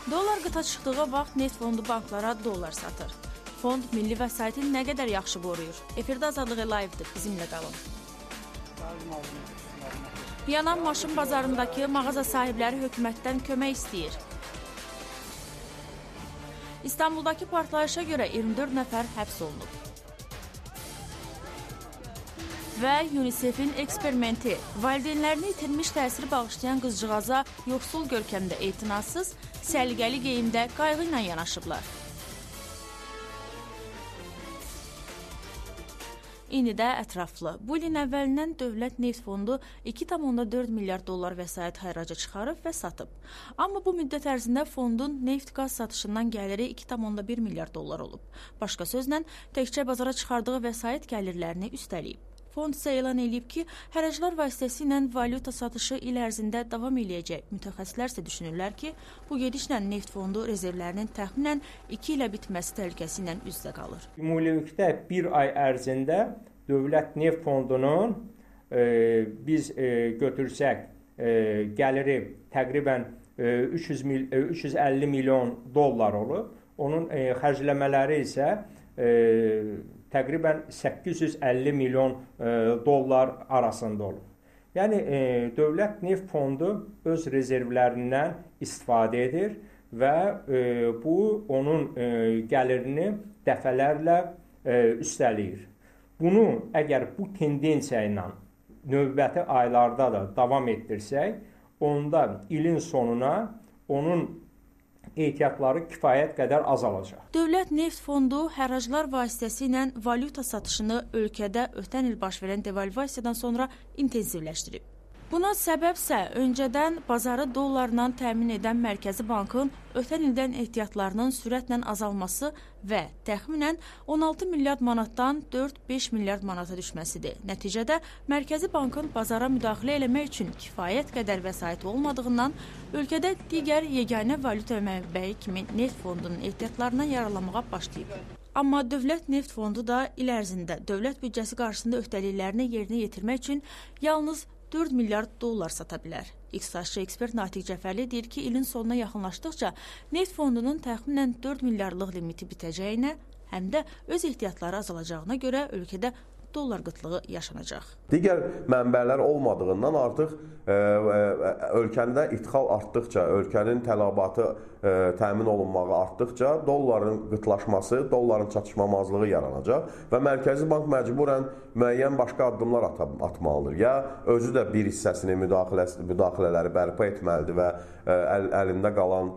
Dollar qıta çıxdığı vaxt neft fondu banklara dollar satır. Fond milli vəsaiti nə qədər yaxşı qoruyur? Efirdə Azadlıq Əlayevdir, bizimlə qalın. Yanan maşın bazarındakı mağaza sahibləri hökumətdən kömək istəyir. İstanbuldakı partlayışa görə 24 nəfər həbs olunub. Və UNICEF-in eksperimenti valideynlərini itirmiş təsiri bağışlayan qızcığaza yoxsul görkəmdə etinasız, səliqəli geyimdə qayğı ilə yanaşıblar. İndi də ətraflı. Bu ilin əvvəlindən Dövlət Neft Fondu 2,4 milyard dollar vəsait xəraca çıxarıb və satıb. Amma bu müddət ərzində fondun neft-qaz satışından gəliri 2,1 milyard dollar olub. Başqa sözlə, təkcə bazara çıxardığı vəsait gəlirlərini üstələyib. Fond isə elan edib ki, həraclar vasitəsilə valyuta satışı il ərzində davam eləyəcək. Mütəxəssislər isə düşünürlər ki, bu gedişlə neft fondu rezervlərinin təxminən 2 ilə bitməsi təhlükəsi ilə üz-üzə qalır. Ümumilikdə bir ay ərzində Dövlət Neft Fondunun biz götürsək gəliri təqribən 350 milyon dollar olub. Onun xərcləmələri isə təqribən 850 milyon dollar arasında olur. Yəni, Dövlət Neft Fondu öz rezervlərindən istifadə edir və bu, onun gəlirini dəfələrlə üstələyir. Bunu, əgər bu tendensiya ilə növbəti aylarda da davam etdirsək, onda ilin sonuna onun ehtiyatları kifayət qədər azalacaq. Dövlət Neft Fondu həraclar vasitəsilə valyuta satışını ölkədə ötən il baş verən devalvasiyadan sonra intensivləşdirib. Buna səbəbsə öncədən bazarı dollarla təmin edən Mərkəzi Bankın ötən ildən ehtiyatlarının sürətlə azalması və təxminən 16 milyard manatdan 4-5 milyard manata düşməsidir. Nəticədə Mərkəzi Bankın bazara müdaxilə eləmək üçün kifayət qədər vəsait olmadığından ölkədə digər yeganə valyuta mənbəyi kimi neft fondunun ehtiyatlarından yararlanmağa başlayıb. Amma Dövlət Neft Fondu da il ərzində dövlət büdcəsi qarşısında öhdəliklərini yerinə yetirmək üçün yalnız 4 milyard dollar sata bilər. İqtisadçı ekspert Natiq Cəfərli deyir ki, ilin sonuna yaxınlaşdıqca neft fondunun təxminən 4 milyardlıq limiti bitəcəyinə, həm də öz ehtiyatları azalacağına görə ölkədə dollar qıtlığı yaşanacaq. Digər mənbələr olmadığından artıq ölkəndə ixal artdıqca, ölkənin tələbatı təmin olunmağı artdıqca dolların qıtlaşması, dolların çatışmamazlığı yaranacaq və Mərkəzi Bank məcburən müəyyən başqa addımlar atmalıdır. Ya özü də bir hissəsini müdaxilələri bərpa etməlidir və əlində qalan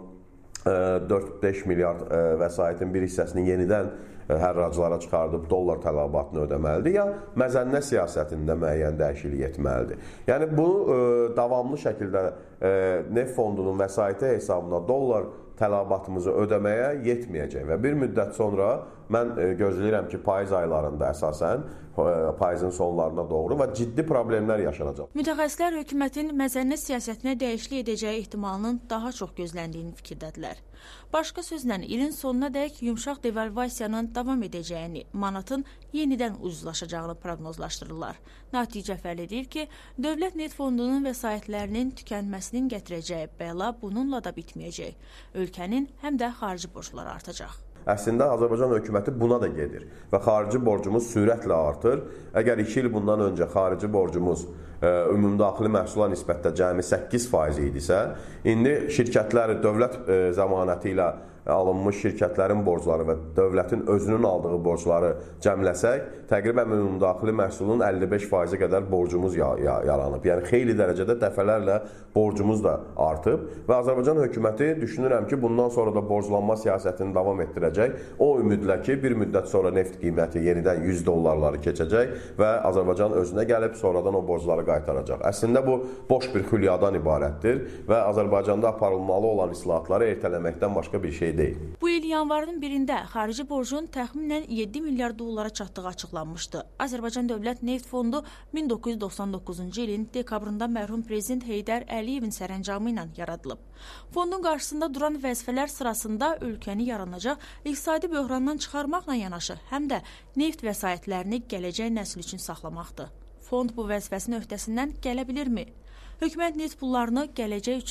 4-5 milyard vəsaitin bir hissəsini yenidən hərraclara çıxardıb dollar tələbatını ödəməlidir, ya məzənnə siyasətində müəyyən dəyişiklik etməlidir. Yəni, bu davamlı şəkildə neft fondunun vəsaiti hesabına dollar tələbatımızı ödəməyə yetməyəcək və bir müddət sonra mən gözləyirəm ki, payız aylarında əsasən payızın sonlarına doğru və ciddi problemlər yaşanacaq. Mütəxəssislər hökumətin məzənnə siyasətinə dəyişiklik edəcəyi ehtimalının daha çox gözləndiyini fikirdədirlər. Başqa sözlə, ilin sonuna dək yumşaq devalvasiyanın davam edəcəyini, manatın yenidən ucuzlaşacağını proqnozlaşdırırlar. Natiq Cəfərli deyir ki, Dövlət Neft Fondunun vəsaitlərinin tükənməsinin gətirəcəyi bəla bununla da bitməyəcək. Ölkənin həm də xarici borcları artacaq. Əslində, Azərbaycan hökuməti buna da gedir və xarici borcumuz sürətlə artır. Əgər 2 il bundan öncə xarici borcumuz ümumdaxili məhsula nisbətdə cəmi 8% idisə, indi şirkətləri dövlət zəmanəti ilə alınmış şirkətlərin borcları və dövlətin özünün aldığı borcları cəmləsək, təqribən ümumdaxili məhsulun 55%-ə qədər borcumuz yaranıb. Yəni, xeyli dərəcədə dəfələrlə borcumuz da artıb və Azərbaycan hökuməti düşünürəm ki, bundan sonra da borclanma siyasətini davam etdirəcək. O ümidlə ki, bir müddət sonra neft qiyməti yenidən 100 dollarları keçəcək və Azərbaycan özünə gəlib sonradan o borcları qaytaracaq. Əslində, bu boş bir xülyadan ibarətdir və Azərbaycanda aparılmalı olan islahatları ertələməkdən başqa bir şey deyil. Bu il yanvarın 1-də xarici borcun təxminən 7 milyard dollara çatdığı açıqlanmışdı. Azərbaycan Dövlət Neft Fondu 1999-cu ilin dekabrında mərhum prezident Heydər Əliyevin sərəncamı ilə yaradılıb. Fondun qarşısında duran vəzifələr sırasında ölkəni yaranacaq iqtisadi böhrandan çıxarmaqla yanaşı, həm də neft vəsaitlərini gələcək nəsil üçün saxlamaqdır. Fond bu vəzifəsinin öhdəsindən gələ bilirmi? Hökumət neft pullarını gələcək üçün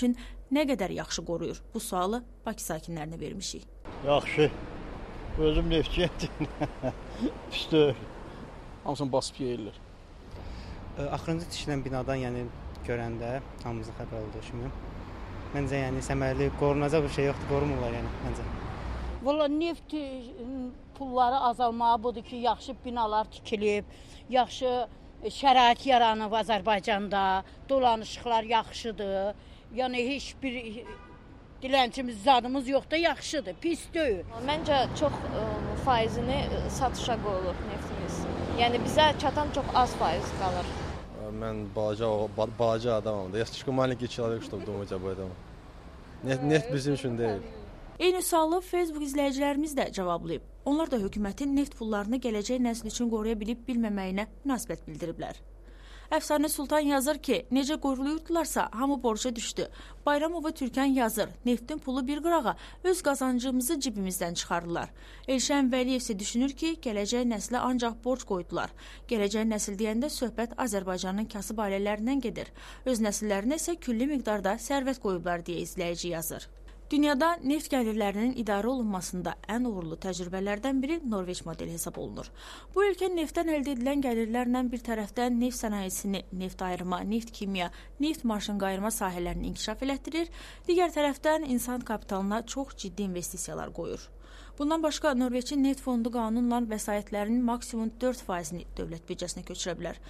nə qədər yaxşı qoruyur? Bu sualı Bakı sakinlərinə vermişik. Yaxşı. Özüm neftçiyəm. Pis hamısını basıb yeyirlər. Axırıncı tikilən binadan görəndə hamımızın xəbər olduğu kimi məncə səmərəli qorunacaq bir şey yoxdur, qorumurlar məncə. Valla neft pulları azalmağı budur ki, yaxşı binalar tikilib, yaxşı şərait yaranıb Azərbaycanda, dolanışıqlar yaxşıdır. Yəni heç bir dilənçimiz, zadımız yoxdur, yaxşıdır, pis deyil. Məncə çox faizini satışa qoyulur neftimiz. Yəni bizə çatan çox az faiz qalır. Mən balaca adamam da. Я слишком маленький человек, чтобы думать об этом. Neft bizim üçün deyil. Eyni sualı Facebook izləyicilərimiz də cavablayıb. Onlar da hökumətin neft pullarını gələcək nəsil üçün qoruya bilib bilməməyinə münasibət bildiriblər. Əfsanə Sultan yazır ki, necə qoruluyurdularsa hamı borca düşdü. Bayramova Türkan yazır, neftin pulu bir qırağa öz qazancımızı cibimizdən çıxardılar. Elşən Vəliyev isə düşünür ki, gələcək nəslə ancaq borc qoydular. Gələcək nəsil deyəndə söhbət Azərbaycanın kasıb ailələrindən gedir. Öz nəsillərinə isə külli miqdarda sərvət qoyublar deyə izləyici yazır. Dünyada neft gəlirlərinin idarə olunmasında ən uğurlu təcrübələrdən biri Norveç modeli hesab olunur. Bu ölkə neftdən əldə edilən gəlirlərlə bir tərəfdən neft sənayesini, neft ayırma, neft kimya, neft maşın qayırma sahələrini inkişaf elətdirir, digər tərəfdən insan kapitalına çox ciddi investisiyalar qoyur. Bundan başqa Norveçin neft fondu qanunla vəsaitlərinin maksimum 4%-ni dövlət büdcəsinə köçürə bilər.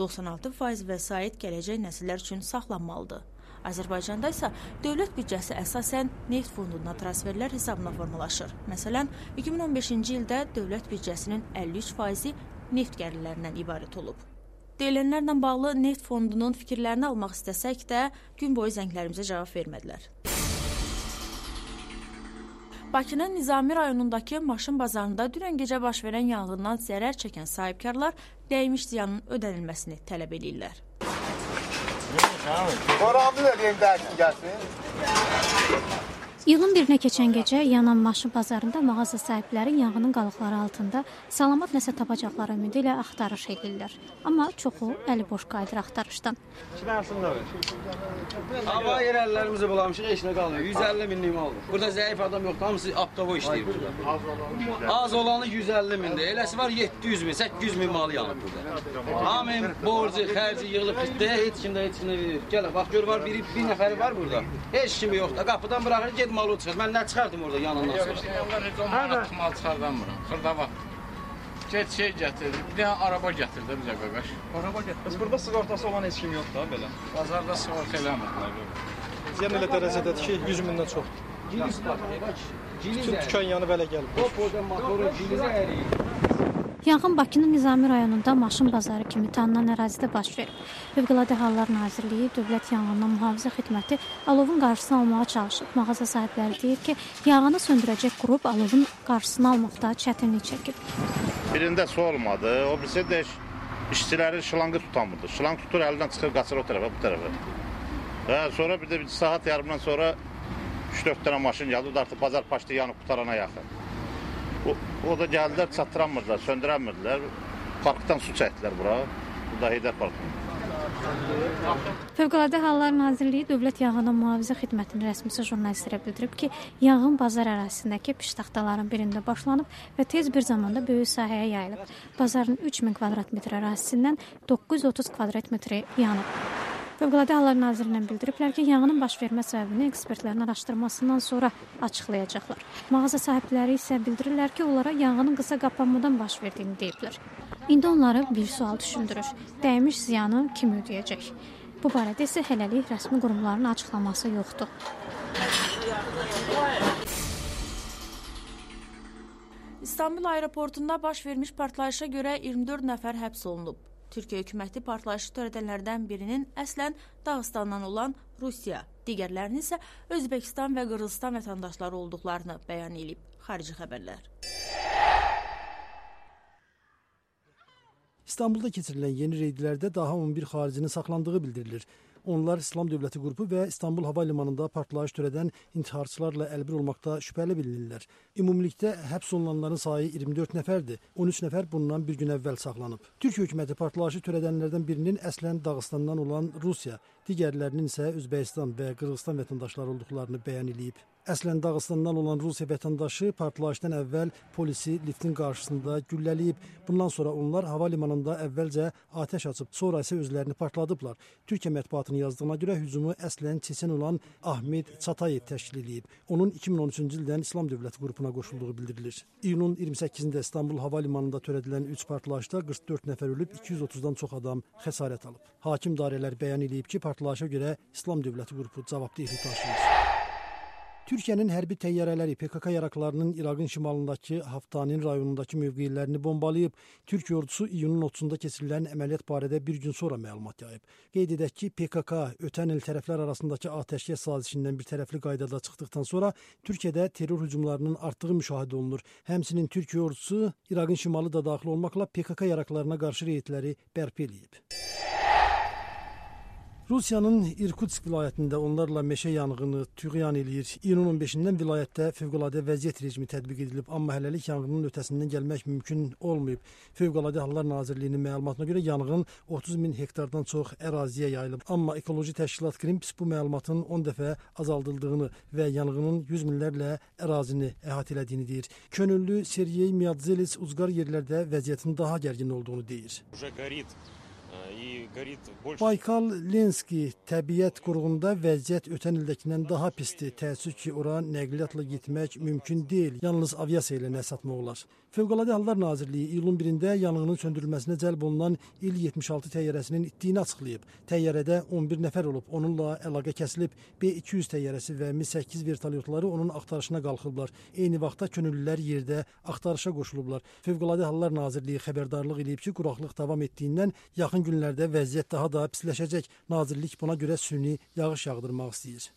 96% vəsait gələcək nəsillər üçün saxlanmalıdır. Azərbaycanda isə dövlət büdcəsi əsasən neft fonduna transferlər hesabına formalaşır. Məsələn, 2015-ci ildə dövlət büdcəsinin 53%-i neft gəlirlərindən ibarət olub. Deyilənlərlə bağlı neft fondunun fikirlərini almaq istəsək də gün boyu zənglərimizə cavab vermədilər. Bakının Nizami rayonundakı maşın bazarında dünən gecə baş verən yanğından zərər çəkən sahibkarlar dəymiş ziyanın ödənilməsini tələb edirlər. İyulun 1-nə keçən gecə yanan maşın bazarında mağaza sahibləri yanğının qalıqları altında salamat nəsə tapacaqları ümidi ilə axtarış edirlər. Amma çoxu əli boş qayıdır axtarışdan. Hava yerəllərimizi bulamışıq, heç nə qalmıyor. 150 minlik aldı. Burada zəif adam yoxdur, hamısı aptavo işləyir burada. Az olanı 150 mindir, eləsi var 700 min, 800 min malı yanıb burada. Hamın borcu, xərci yığılıb bitdi, heç kim də heç nə verir. Gələ, bax gör var, bir nəfəri var burada. Heç kimi yoxdur, qapıdan bıraxır, ged malı çıxır. Mən nə çıxardım orada yanından sonra? Onlar heç o manat mal çıxardamıram. Xırda vaxt. Get şey gətirdi, bir dənə araba gətirdi bizə qaqaş. Araba gətirdi. Burada sığortası olan heç kim yoxdur ha belə. Bazarda sığorta eləmədilər. Ziyan elə dərəcədədir ki, 100 mindən çoxdur. Bütün tükan yanı belə gəlib. Orada motorun cilizi əriyir. Yanğın Bakının Nizami rayonunda maşın bazarı kimi tanınan ərazidə baş verib. Fövqəladə Hallar Nazirliyi, Dövlət Yanğından Mühafizə Xidməti alovun qarşısını almağa çalışıb. Mağaza sahibləri deyir ki, yanğını söndürəcək qrup alovun qarşısını almaqda çətinlik çəkib. Birində su olmadı, o birisi də işçiləri şılangı tutamırdı. Şılang tutur, əlindən çıxır, qaçır o tərəfə, bu tərəfə. Sonra bir də bir saat yarımdan sonra 3-4 dənə maşın gəldi, artıq bazar paşdı yanıb qutarana yaxın. O da gəldilər, çatdıramırdılar, söndürəmirdilər. Parkdan su çəkdilər bura. Bu da Heydər Parkı. Fövqəladə Hallar Nazirliyi Dövlət Yanğından Mühafizə Xidmətinin rəsmisi jurnalistlərə bildirib ki, yanğın bazar ərazisindəki piştaxtaların birində başlanıb və tez bir zamanda böyük sahəyə yayılıb. Bazarın 3000 kvadrat metr ərazisindən 930 kvadrat metri yanıb. Fövqəladə Hallar Nazirliyindən bildiriblər ki, yanğının baş vermə səbəbini ekspertlərin araşdırmasından sonra açıqlayacaqlar. Mağaza sahibləri isə bildirirlər ki, onlara yanğının qısa qapanmadan baş verdiyini deyiblər. İndi onları bir sual düşündürür. Dəymiş ziyanı kim ödəyəcək? Bu barədə isə hələlik rəsmi qurumların açıqlaması yoxdur. İstanbul aeroportunda baş vermiş partlayışa görə 24 nəfər həbs olunub. Türkiyə hökuməti partlayışı törədənlərdən birinin əslən Dağıstandan olan Rusiya, digərlərinin isə Özbəkistan və Qırğızstan vətəndaşları olduqlarını bəyan edib. Xarici xəbərlər. İstanbulda keçirilən yeni reydlərdə daha 11 xaricinin saxlandığı bildirilir. Onlar İslam Dövləti qrupu və İstanbul Hava Limanında partlayış törədən intiharçılarla əlbir olmaqda şübhəli bilinirlər. Ümumilikdə həbs olunanların sayı 24 nəfərdir. 13 nəfər bundan bir gün əvvəl saxlanıb. Türk hökuməti partlayışı törədənlərdən birinin əslən Dağıstandan olan Rusiya, digərlərinin isə Özbəkistan və Qırğızstan vətəndaşları olduqlarını bəyan edib. Əslən Dağıstandan olan Rusiya vətəndaşı partlayışdan əvvəl polisi liftin qarşısında güllələyib. Bundan sonra onlar hava limanında əvvəlcə atəş açıb, sonra isə özlərini partladıblar. Türkiyə mətbuatının yazdığına görə hücumu əslən Çeçen olan Ahmet Çatayev təşkil edib. Onun 2013-cü ildən İslam Dövləti qrupuna qoşulduğu bildirilir. İyunun 28-də İstanbul Hava Limanında törədilən 3 partlayışda 44 nəfər ölüb, 230-dan çox adam xəsarət alıb. Hakim dairələr bəyan edib ki, partlayışa görə İslam Dövləti qrupu cavabdehlik daşıyır. Türkiyənin hərbi təyyarələri PKK yaraqlarının İraqın şimalındakı Haftanin rayonundakı mövqelərini bombalayıb. Türkiyə ordusu iyunun 30-da keçirilən əməliyyat barədə bir gün sonra məlumat yayıb. Qeyd edək ki, PKK ötən il tərəflər arasındakı atəşkəs sazişindən bir tərəfli qaydada çıxdıqdan sonra Türkiyədə terror hücumlarının artdığı müşahidə olunur. Həmçinin Türkiyə ordusu İraqın şimalı da daxil olmaqla PKK yaraqlarına qarşı reydləri bərpa edib. Rusiyanın İrkutsk vilayətində onlarla meşə yanğını tüğyan eləyir. İyunun 15-dən vilayətdə fövqəladə vəziyyət rejimi tətbiq edilib, amma hələlik yanğının ötəsindən gəlmək mümkün olmayıb. Fövqəladə Hallar Nazirliyinin məlumatına görə yanğın 30 min hektardan çox əraziyə yayılıb. Amma ekoloji təşkilat Greenpeace bu məlumatın 10 dəfə azaldıldığını və yanğının 100 minlərlə ərazini əhatə elədiyini deyir. Könüllü Sergey Myadzelis uzqar yerlərdə vəziyyətin daha gərgin olduğunu deyir. Baykal Lenski təbiət qoruğunda vəziyyət ötən ildəkindən daha pisdir. Təəssüf ki, ora nəqliyyatla getmək mümkün deyil. Yalnız aviasiya ilə nəsə atmaq olar. Fövqəladə Hallar Nazirliyi iyulun 1-də yanğının söndürülməsinə cəlb olunan İl-76 təyyarəsinin itdiyini açıqlayıb. Təyyarədə 11 nəfər olub, onunla əlaqə kəsilib. B-200 təyyarəsi və Mi-8 vertolyotları onun axtarışına qalxıblar. Eyni vaxtda könüllülər yerdə axtarışa qoşulublar. Fövqəladə Hallar Nazirliyi xəbərdarlıq edib ki, quraqlıq davam etdiyindən yaxın günlərdə vəziyyət daha da pisləşəcək. Nazirlik buna görə süni yağış yağdırmaq istəyir.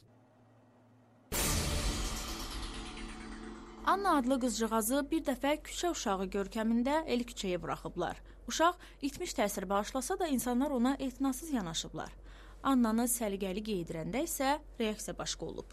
Anna adlı qızcığazı bir dəfə küçə uşağı görkəmində el küçəyə buraxıblar. Uşaq itmiş təsir bağışlasa da insanlar ona etinasız yanaşıblar. Annanı səliqəli geydirəndə isə reaksiya başqa olub.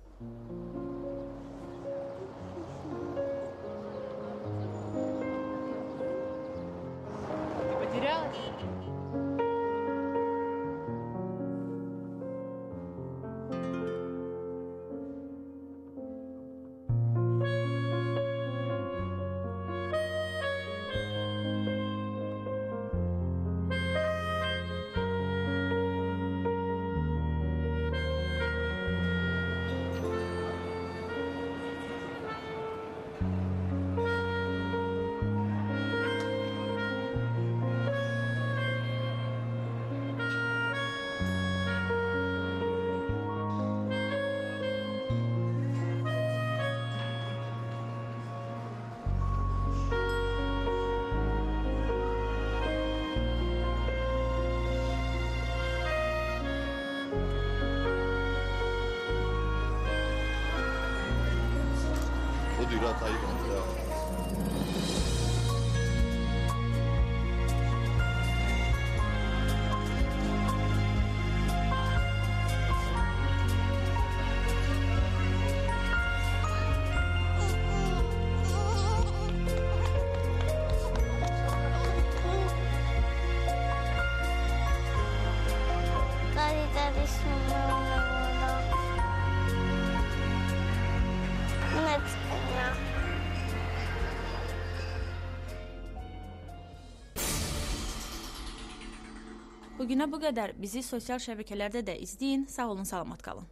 Bugünə bu qədər. Bizi sosial şəbəkələrdə də izləyin. Sağ olun, salamat qalın.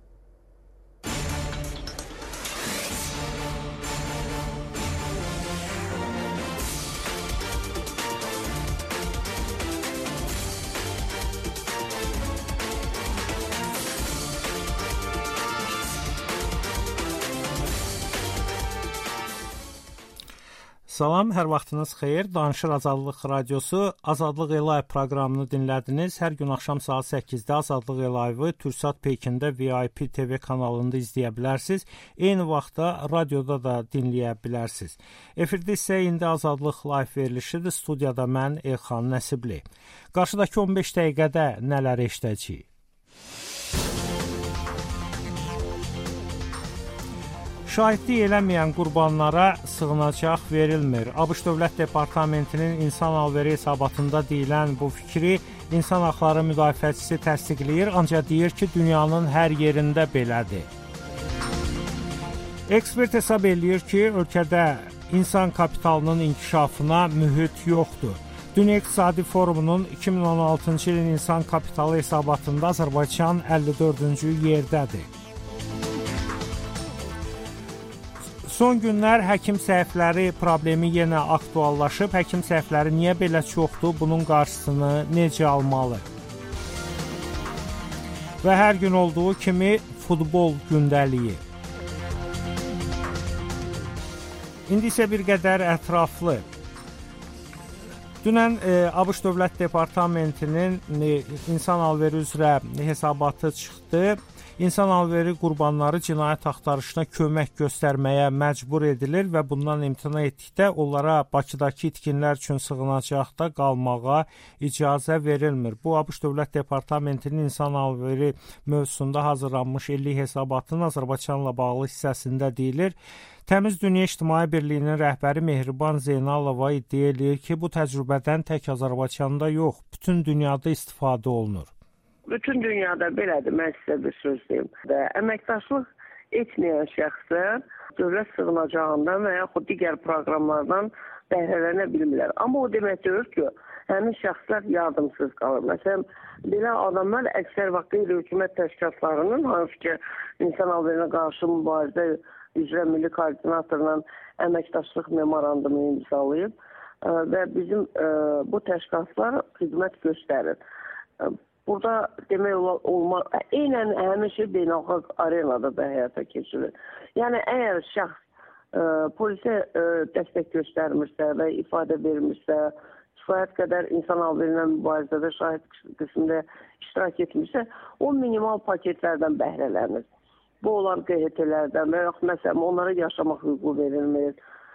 Salam, hər vaxtınız xeyir. Danışır Azadlıq Radiosu. Azadlıq Live proqramını dinlədiniz. Hər gün axşam saat 8-də Azadlıq Live-ı Türksat Pekində VIP TV kanalında izləyə bilərsiniz. Eyni vaxtda radioda da dinləyə bilərsiniz. Efirdə isə indi Azadlıq Live verilişidir. Studiyada mən Elxan Nəsibli. Qarşıdakı 15 dəqiqədə nələr eşidəcəyik? Şahidlik eləməyən qurbanlara sığınacaq verilmir. ABŞ Dövlət Departamentinin insan alveri hesabatında deyilən bu fikri İnsan Haqları Müdafiəçisi təsdiqləyir, ancaq deyir ki, dünyanın hər yerində belədir. Ekspert hesab eləyir ki, ölkədə insan kapitalının inkişafına mühit yoxdur. Dünya İqtisadi Forumunun 2016-cı ilin insan kapitalı hesabatında Azərbaycan 54-cü yerdədir. Son günlər həkim səhvləri problemi yenə aktuallaşıb. Həkim səhvləri niyə belə çoxdur? Bunun qarşısını necə almalı? Və hər gün olduğu kimi futbol gündəliyi. İndi isə bir qədər ətraflı. Dünən ABŞ Dövlət Departamentinin insan alveri üzrə hesabatı çıxdı. İnsan alveri qurbanları cinayət axtarışına kömək göstərməyə məcbur edilir və bundan imtina etdikdə onlara Bakıdakı itkinlər üçün sığınacaqda qalmağa icazə verilmir. Bu, ABŞ Dövlət Departamentinin insan alveri mövzusunda hazırlanmış illik hesabatının Azərbaycanla bağlı hissəsində deyilir. Təmiz Dünya İctimai Birliyinin rəhbəri Mehriban Zeynalova iddia edir ki, bu təcrübədən tək Azərbaycanda yox, bütün dünyada istifadə olunur. Bütün dünyada belədir, mən sizə bir söz deyim. Əməkdaşlıq etməyən şəxslər dövlət sığınacağından və yaxud digər proqramlardan bəhrələnə bilmirlər. Amma o demək deyir ki, həmin şəxslər yardımsız qalır. Məsələn, belə adamlar əksər vaxt qeyri-hökumət təşkilatlarının, hansı ki, insan alverinə qarşı mübarizə üzrə milli koordinatorla əməkdaşlıq memorandumu imzalayıb və bizim bu təşkilatlar xidmət göstərir. Burada demək olmaz, eynən həmin şey beynəlxalq arenada da həyata keçirilir. Yəni, əgər şəxs polisə dəstək göstərmirsə və ifadə vermirsə, kifayət qədər insan alverinə mübarizədə şahid qismində iştirak etmirsə, o minimal paketlərdən bəhrələnir. Bu olan QHT-lərdən və yaxud məsələn, onlara yaşamaq hüququ verilmir.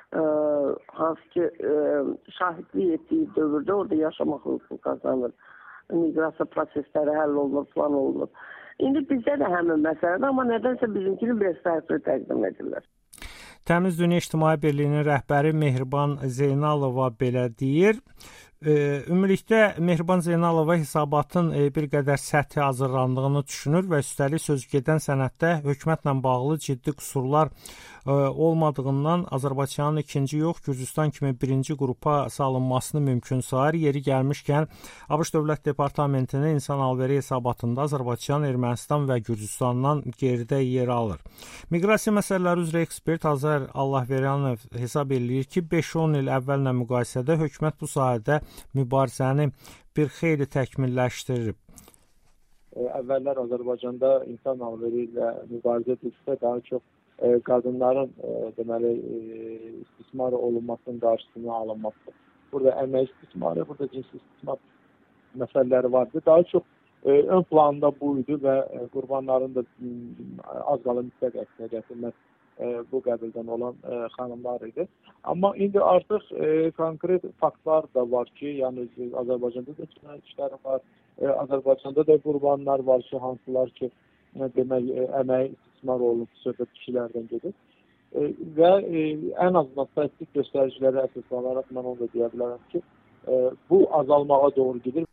Hansı ki, şahidlik etdiyi dövrdə orada yaşamaq hüququ qazanır. Miqrasiya prosesləri həll olunur, plan olunur. İndi bizdə də həmin məsələdir, amma nədənsə bizimkini biraz fərqli təqdim edirlər. Təmiz Dünya İctimai Birliyinin rəhbəri Mehriban Zeynalova belə deyir. Ümumilikdə Mehriban Zeynalova hesabatın bir qədər səthi hazırlandığını düşünür və üstəlik sözügedən sənəddə hökumətlə bağlı ciddi qüsurlar olmadığından Azərbaycanın ikinci yox, Gürcüstan kimi birinci qrupa salınmasını mümkün sayır. Yeri gəlmişkən, ABŞ Dövlət Departamentinin insan alveri hesabatında Azərbaycan, Ermənistan və Gürcüstandan geridə yer alır. Miqrasiya məsələləri üzrə ekspert Azər Allahveryanov hesab eləyir ki, 5-10 il əvvəllə müqayisədə hökumət bu sahədə mübarizəni bir xeyli təkmilləşdirib. Əvvəllər Azərbaycanda insan alveri ilə mübarizə edilsə daha çox qadınların deməli istismar olunmasının qarşısını alınması. Burada əmək istismarı, burada cinsi istismar məsələləri vardı. Daha çox ön planda bu idi və qurbanların da az qala mütləq əksəriyyəti bu qəbildən olan xanımlar idi. Amma indi artıq konkret faktlar da var ki, yəni Azərbaycanda da cinayət işləri var, Azərbaycanda da qurbanlar var ki, hansılar ki, demək, əmək istismar olunub, söhbət kişilərdən gedir. Və ən azından statistik göstəricilərə əsaslanaraq mən onu da deyə bilərəm ki, bu azalmağa doğru gedir.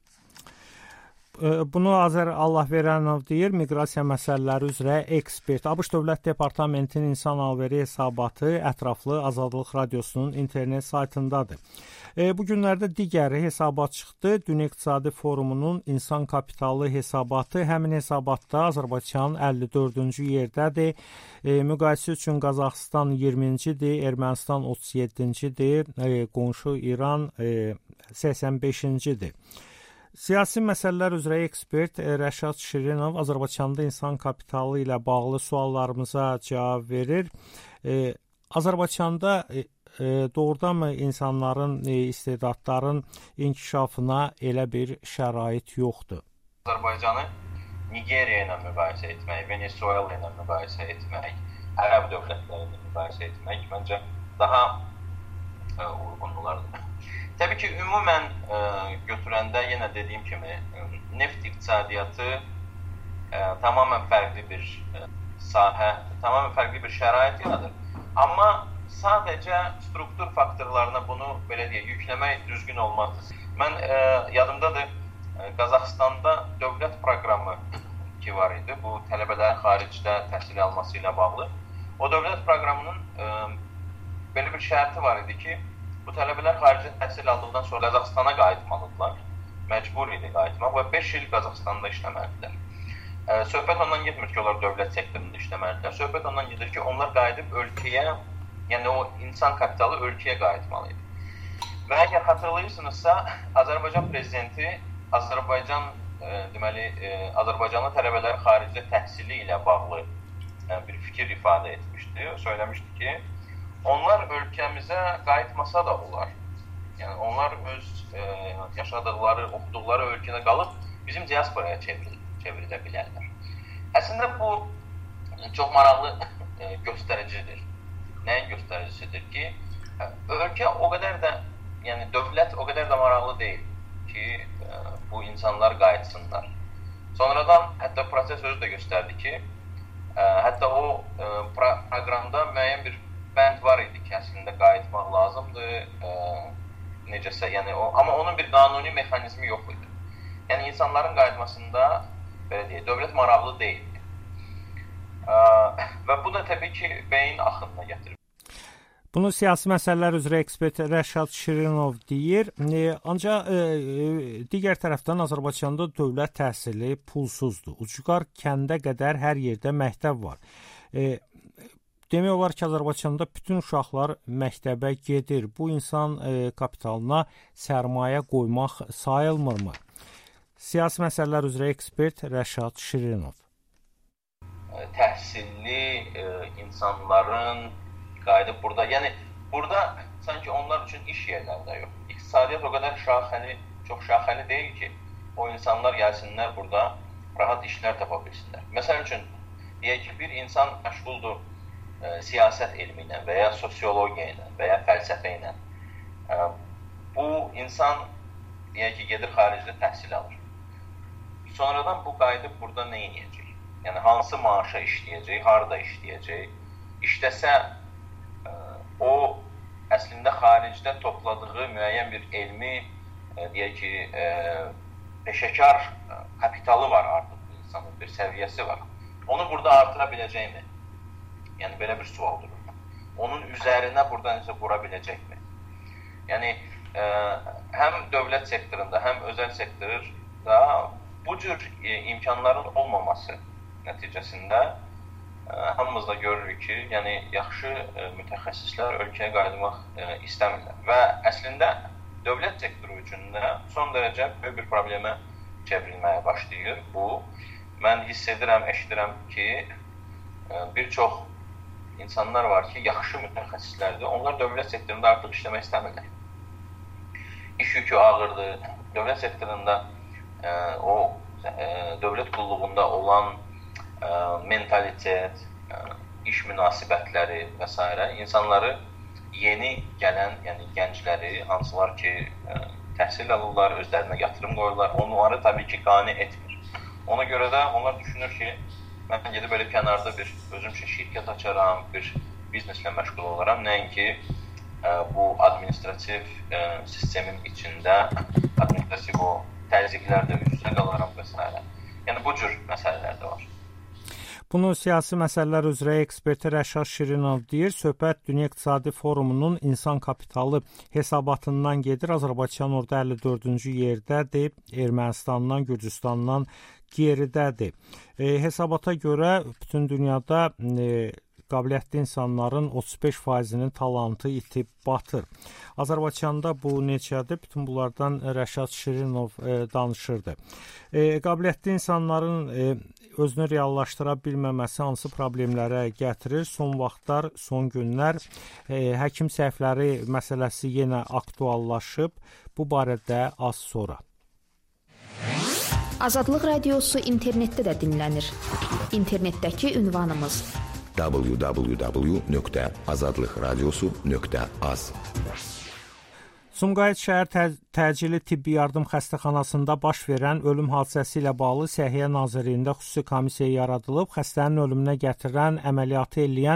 Bunu Azər Allahveryanov deyir, miqrasiya məsələləri üzrə ekspert. ABŞ Dövlət Departamentinin insan alveri hesabatı ətraflı Azadlıq Radiosunun internet saytındadır. Bu günlərdə digər hesabat çıxdı. Dünya İqtisadi Forumunun insan kapitalı hesabatı. Həmin hesabatda Azərbaycan 54-cü yerdədir. Müqayisə üçün Qazaxıstan 20-cidir, Ermənistan 37-cidir, qonşu İran 85-cidir. Siyasi məsələlər üzrə ekspert Rəşad Şirinov Azərbaycanda insan kapitalı ilə bağlı suallarımıza cavab verir. Azərbaycanda doğrudanmı insanların, istedadların inkişafına elə bir şərait yoxdur? Azərbaycanı Nigeriya ilə müqayisə etmək, Venezuela ilə müqayisə etmək, Ərəb dövlətləri ilə müqayisə etmək məncə daha uyğun olardı. Təbii ki, ümumən götürəndə yenə dediyim kimi neft iqtisadiyyatı tamamən fərqli bir sahə tamamilə fərqli bir şərait yaradır. Amma sadəcə struktur faktorlarına bunu belə deyək, yükləmək düzgün olmazdır. Mən yadımdadır, Qazaxıstanda dövlət proqramı ki var idi, bu tələbələrin xaricdə təhsil alması ilə bağlı. O dövlət proqramının belə bir şərti var idi ki, bu tələbələr xaricdə təhsil aldıqdan sonra Qazaxıstana qayıtmalıdırlar. Məcbur idi qayıtmaq və 5 il Qazaxıstanda işləməlidirlər. Söhbət ondan getmir ki, onlar dövlət sektorunda işləməlidirlər. Söhbət ondan gedir ki, onlar qayıdıb ölkəyə, yəni o insan kapitalı ölkəyə qayıtmalıydı. Və əgər xatırlayırsınızsa, Azərbaycan prezidenti Azərbaycanlı tələbələr xaricdə təhsili ilə bağlı bir fikir ifadə etmişdi. Söyləmişdi ki, onlar ölkəmizə qayıtmasa da olar. Yəni, onlar öz yaşadıqları, oxuduqları ölkədə qalıb bizim diasporaya çevrilə bilərlər. Əslində, bu çox maraqlı göstəricidir. Nəyin göstəricisidir ki, ölkə o qədər də, yəni dövlət o qədər də maraqlı deyil ki, bu insanlar qayıtsınlar. Sonradan hətta proses özü də göstərdi ki, hətta o proqramda müəyyən bir bənd var idi ki, əslində qayıtmaq lazımdır, necəsə, yəni amma onun bir qanuni mexanizmi yox idi. Yəni insanların qayıtmasında belə deyək, dövlət maraqlı deyildi. Və bu da təbii ki, beyin axınına gətirir. Bunu siyasi məsələlər üzrə ekspert Rəşad Şirinov deyir. Ancaq digər tərəfdən Azərbaycanda dövlət təhsili pulsuzdur. Ucqar kəndə qədər hər yerdə məktəb var. Demək olar ki, Azərbaycanda bütün uşaqlar məktəbə gedir. Bu insan kapitalına sərmayə qoymaq sayılmırmı? Siyasi məsələlər üzrə ekspert Rəşad Şirinov. Təhsilli insanların qayıdıb burada, yəni burada sanki onlar üçün iş yerləri də yox. İqtisadiyyat o qədər çox şaxəli deyil ki, o insanlar gəlsinlər burada rahat işlər tapa bilsinlər. Məsəl üçün, deyək ki, bir insan məşğuldur siyasət elmi ilə və ya sosiologiya ilə və ya fəlsəfə ilə. Bu insan, deyək ki, gedir xaricdə təhsil alır. Sonradan bu qayıdıb burada nə edəcək? Yəni, hansı maaşa işləyəcək, harada işləyəcək? İşləsə, o əslində xaricdə topladığı müəyyən bir elmi, deyək ki, peşəkar kapitalı var artıq bu insanın, bir səviyyəsi var. Onu burada artıra biləcəkmi? Yəni, belə bir sual durur. Onun üzərinə burada necə qura biləcəkmi? Yəni, həm dövlət sektorunda, həm özəl sektorda bu cür imkanların olmaması nəticəsində hamımız da görürük ki, yəni yaxşı mütəxəssislər ölkəyə qayıtmaq istəmirlər. Və əslində dövlət sektoru üçün də son dərəcə böyük bir problemə çevrilməyə başlayır. Bu, mən hiss edirəm, eşidirəm ki, bir çox insanlar var ki, yaxşı mütəxəssislərdir. Onlar dövlət sektorunda artıq işləmək istəmirlər. İş yükü ağırdır. Dövlət sektorunda o dövlət qulluğunda olan mentalitet, iş münasibətləri və s. insanları yeni gələn, yəni gəncləri, hansılar ki, təhsil alırlar, özlərinə yatırım qoyurlar, onları təbii ki, qane etmir. Ona görə də onlar düşünür ki, mən gedib belə kənarda bir özüm üçün şirkət açaram, bir bizneslə məşğul olaram, nəinki bu administrativ sistemin içində administrativ o təzyiqlərdə üz-üzə qalaram və s. Yəni, bu cür məsələlər də var. Bunu siyasi məsələlər üzrə ekspert Rəşad Şirinov deyir. Söhbət Dünya İqtisadi Forumunun insan kapitalı hesabatından gedir. Azərbaycan orada 54-cü yerdədir. Ermənistandan, Gürcüstandan geridədir. Hesabata görə bütün dünyada qabiliyyətli insanların 35%-nin talantı itib batır. Azərbaycanda bu neçədir? Bütün bunlardan Rəşad Şirinov danışırdı. Qabiliyyətli insanların özünü reallaşdıra bilməməsi hansı problemlərə gətirir? Son vaxtlar, son günlər həkim səhvləri məsələsi yenə aktuallaşıb. Bu barədə az sonra. Azadlıq Radiosu internetdə də dinlənir. İnternetdəki ünvanımız www.azadlıqradiosu.az. Sumqayıt şəhər təcili tibbi yardım xəstəxanasında baş verən ölüm hadisəsi ilə bağlı Səhiyyə Nazirliyində xüsusi komissiya yaradılıb. Xəstənin ölümünə gətirən, əməliyyatı eləyən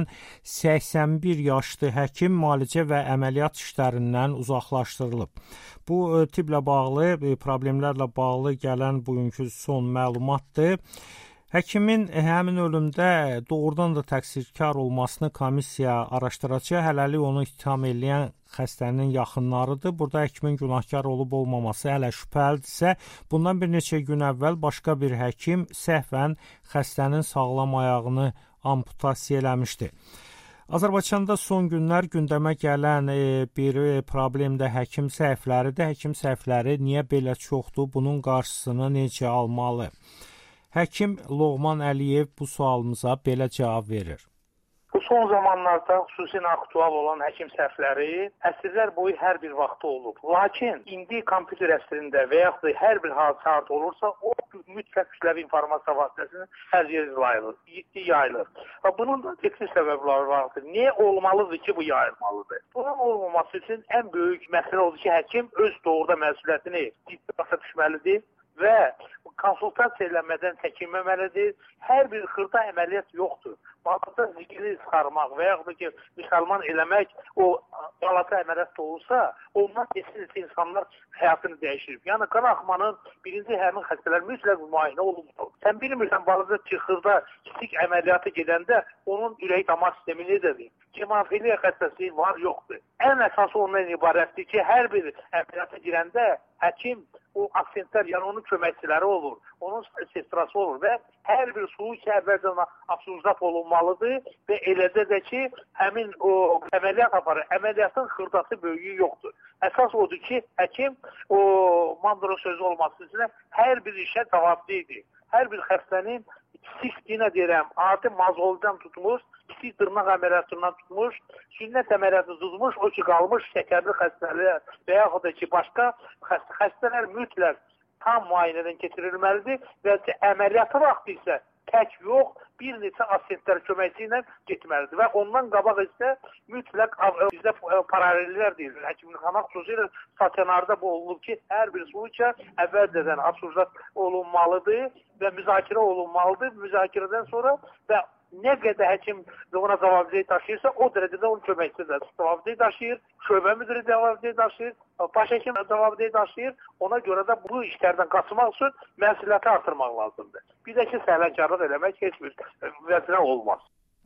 81 yaşlı həkim müalicə və əməliyyat işlərindən uzaqlaşdırılıb. Bu tibblə bağlı, problemlərlə bağlı gələn bugünkü son məlumatdır. Həkimin həmin ölümdə doğrudan da təqsirkar olmasını komissiya araşdıracaq. Hələlik onu ittiham eləyən xəstənin yaxınlarıdır. Burada həkimin günahkar olub-olmaması hələ şübhəlidirsə, bundan bir neçə gün əvvəl başqa bir həkim səhvən xəstənin sağlam ayağını amputasiya eləmişdi. Azərbaycanda son günlər gündəmə gələn bir problem də həkim səhvləridir. Həkim səhvləri niyə belə çoxdur? Bunun qarşısını necə almalı? Həkim Loğman Əliyev bu sualımıza belə cavab verir. Bu son zamanlarda xüsusilə aktual olan həkim səhvləri əsrlər boyu hər bir vaxtda olub. Lakin indi kompüter əsrində və yaxud da hər bir hadisə olursa, o mütləq kütləvi informasiya vasitəsilə hər yerə yayılır. Və bunun da teknik səbəbləri vardır. Niyə olmalıdır ki, bu yayılmalıdır? Bunun olmaması üçün ən böyük məsələ odur ki, həkim öz doğruda məsuliyyətini ciddi başa düşməlidir və konsultasiya eləmədən çəkinməməlidir. Hər bir xırda əməliyyat yoxdur. Balata zikri çıxarmaq və yaxud da ki, müsəlman eləmək o balata əməliyyat olursa, ondan kesin insanlar həyatını dəyişir. Yəni, qan axmanın birinci həmin xəstələr mütləq müayinə olunmalı. Sən bilmirsən, balata xırda kiçik əməliyyatı gedəndə onun ürək damar sistemi necədir? Hemofiliya xəstəsi var, yoxdur. Ən əsası ondan ibarətdir ki, hər bir əməliyyata girəndə həkim o aksentlər, yəni onun köməkçiləri olur, onun sestrası olur və hər bir sulu ki, əvvəlcə absoluzat olunmalıdır və eləcə də ki, həmin o əməliyyat aparır. Əməliyyatın xırdası böyüyü yoxdur. Əsas odur ki, həkim o mandro sözü olması üçün hər bir işə cavabdeydir. Hər bir xəstənin kiçik yenə deyirəm, adi mazoldan tutmuş, kiçik dırnaq əməliyyatından tutmuş, sünnət əməliyyatı tutmuş, o ki qalmış şəkərli xəstələr və yaxud da ki, başqa xəstələr mütləq tam müayinədən keçirilməlidir və əməliyyatı vaxtı isə tək yox, bir neçə assistentlər köməkçi ilə getməlidir və ondan qabaq isə mütləq bizdə paralellər deyilir. Həkimlikxana xüsusilə stasionarda bu olunub ki, hər bir suika əvvəlcədən absoluzat olunmalıdır və müzakirə olunmalıdır. Müzakirədən sonra və nə qədər həkim ona cavabdehlik daşıyırsa, o dərəcədə onun köməkçisi də cavabdehlik daşıyır, şöbə müdiri cavabdehlik daşıyır, baş həkim cavabdehlik daşıyır. Ona görə də bu işlərdən qaçmaq üçün məsuliyyəti artırmaq lazımdır. Bir də ki, səhlənkarlıq eləmək heç bir vəzinə olmaz.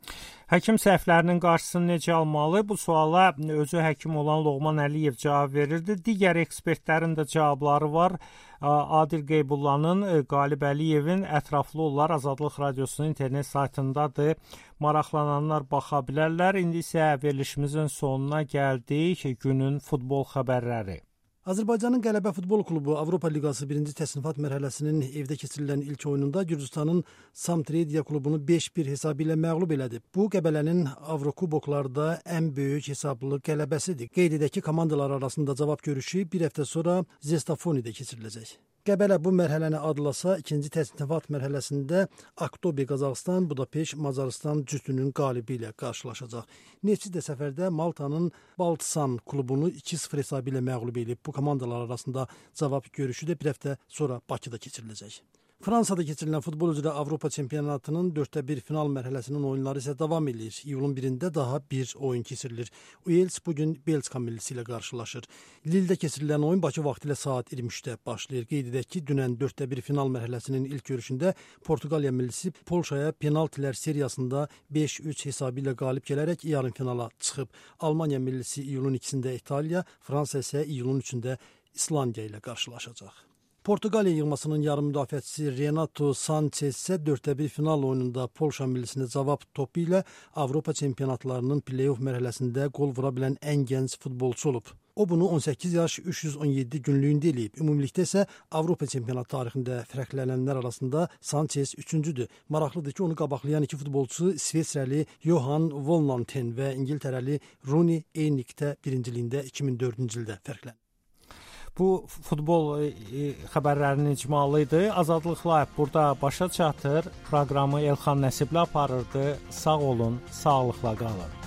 Həkim səhvlərinin qarşısını necə almalı? Bu suala özü həkim olan Loğman Əliyev cavab verirdi. Digər ekspertlərin də cavabları var. Adil Qeybullanın, Qalib Əliyevin ətraflı onlar Azadlıq Radiosunun internet saytındadır. Maraqlananlar baxa bilərlər. İndi isə verilişimizin sonuna gəldik. Günün futbol xəbərləri. Azərbaycanın Qələbə Futbol Klubu Avropa Liqası 1-ci təsnifat mərhələsinin evdə keçirilən ilk oyununda Gürcüstanın Samtrediya klubunu 5-1 hesabı ilə məğlub elədi. Bu, Qəbələnin Avrokuboklarda ən böyük hesablı qələbəsidir. Qeyd edək ki, komandalar arasında cavab görüşü bir həftə sonra Zestafonidə keçiriləcək. Qəbələ bu mərhələni adlasa, ikinci təsnifat mərhələsində Aktobi Qazaxıstan, Budapeşt Macaristan cütünün qalibi ilə qarşılaşacaq. Neftçi də səfərdə Maltanın Baltsan klubunu 2-0 hesabı ilə məğlub edib. Bu komandalar arasında cavab görüşü də bir həftə sonra Bakıda keçiriləcək. Fransada keçirilən futbol üzrə Avropa çempionatının 4-1 final mərhələsinin oyunları isə davam edir. İyulun 1-də daha bir oyun keçirilir. Uels bugün Belçika millisi ilə qarşılaşır. Lilledə keçirilən oyun Bakı vaxtı ilə saat 23-də başlayır. Qeyd edək ki, dünən 4-1 final mərhələsinin ilk görüşündə Portuqaliya millisi Polşaya penaltilər seriyasında 5-3 hesabı ilə qalib gələrək yarım finala çıxıb. Almaniya millisi iyulun 2-də İtaliya, Fransa isə iyulun 3-də İslandiya ilə qarşılaşacaq. Portuqaliya yığmasının yarım müdafiəçisi Renato Sanchez isə 4-1 final oyununda Polşa millisinə cavab topu ilə Avropa çempionatlarının play-off mərhələsində qol vura bilən ən gənc futbolçu olub. O bunu 18 yaş 317 günlüyündə eləyib. Ümumilikdə isə Avropa çempionat tarixində fərqlənənlər arasında Sanchez 3-cüdür. Maraqlıdır ki, onu qabaqlayan iki futbolçu İsveçrəli Johan Vollanten və İngiltərəli Rooney eynilikdə birinciliyində 2004-cü ildə fərqlənib. Bu futbol xəbərlərinin icmalı idi. Azadlıq Live burada başa çatır. Proqramı Elxan Nəsiblə aparırdı. Sağ olun, sağlıqla qalın.